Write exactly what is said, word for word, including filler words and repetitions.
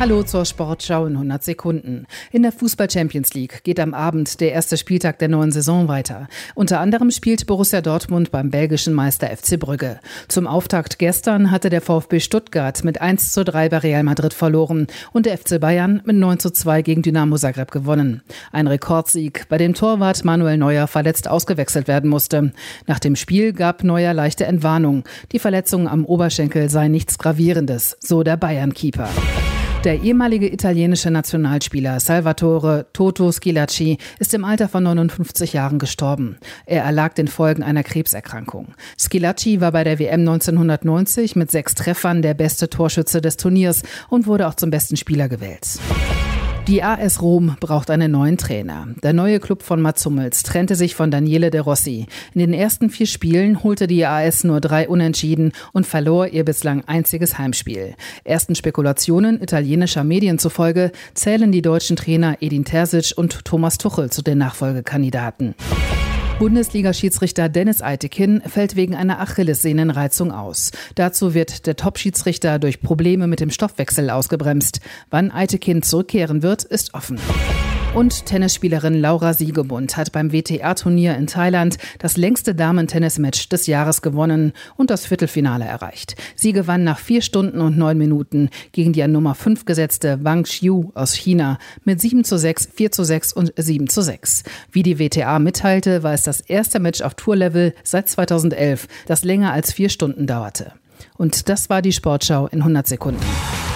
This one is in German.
Hallo zur Sportschau in hundert Sekunden. In der Fußball-Champions League geht am Abend der erste Spieltag der neuen Saison weiter. Unter anderem spielt Borussia Dortmund beim belgischen Meister F C Brügge. Zum Auftakt gestern hatte der VfB Stuttgart mit eins zu drei bei Real Madrid verloren und der F C Bayern mit neun zu zwei gegen Dynamo Zagreb gewonnen. Ein Rekordsieg, bei dem Torwart Manuel Neuer verletzt ausgewechselt werden musste. Nach dem Spiel gab Neuer leichte Entwarnung. Die Verletzung am Oberschenkel sei nichts Gravierendes, so der Bayern-Keeper. Der ehemalige italienische Nationalspieler Salvatore Toto Schillaci ist im Alter von neunundfünfzig Jahren gestorben. Er erlag den Folgen einer Krebserkrankung. Schillaci war bei der W M neunzehnhundertneunzig mit sechs Treffern der beste Torschütze des Turniers und wurde auch zum besten Spieler gewählt. Die A S Rom braucht einen neuen Trainer. Der neue Club von Mats Hummels trennte sich von Daniele De Rossi. In den ersten vier Spielen holte die A S nur drei Unentschieden und verlor ihr bislang einziges Heimspiel. Ersten Spekulationen italienischer Medien zufolge zählen die deutschen Trainer Edin Terzic und Thomas Tuchel zu den Nachfolgekandidaten. Bundesliga-Schiedsrichter Dennis Eitekin fällt wegen einer Achillessehnenreizung aus. Dazu wird der Top-Schiedsrichter durch Probleme mit dem Stoffwechsel ausgebremst. Wann Eitekin zurückkehren wird, ist offen. Und Tennisspielerin Laura Siegemund hat beim W T A-Turnier in Thailand das längste Damen-Tennis-Match des Jahres gewonnen und das Viertelfinale erreicht. Sie gewann nach vier Stunden und neun Minuten gegen die an Nummer fünf gesetzte Wang Xiu aus China mit sieben zu sechs, vier zu sechs und sieben zu sechs. Wie die W T A mitteilte, war es das erste Match auf Tourlevel seit zweitausendelf, das länger als vier Stunden dauerte. Und das war die Sportschau in hundert Sekunden.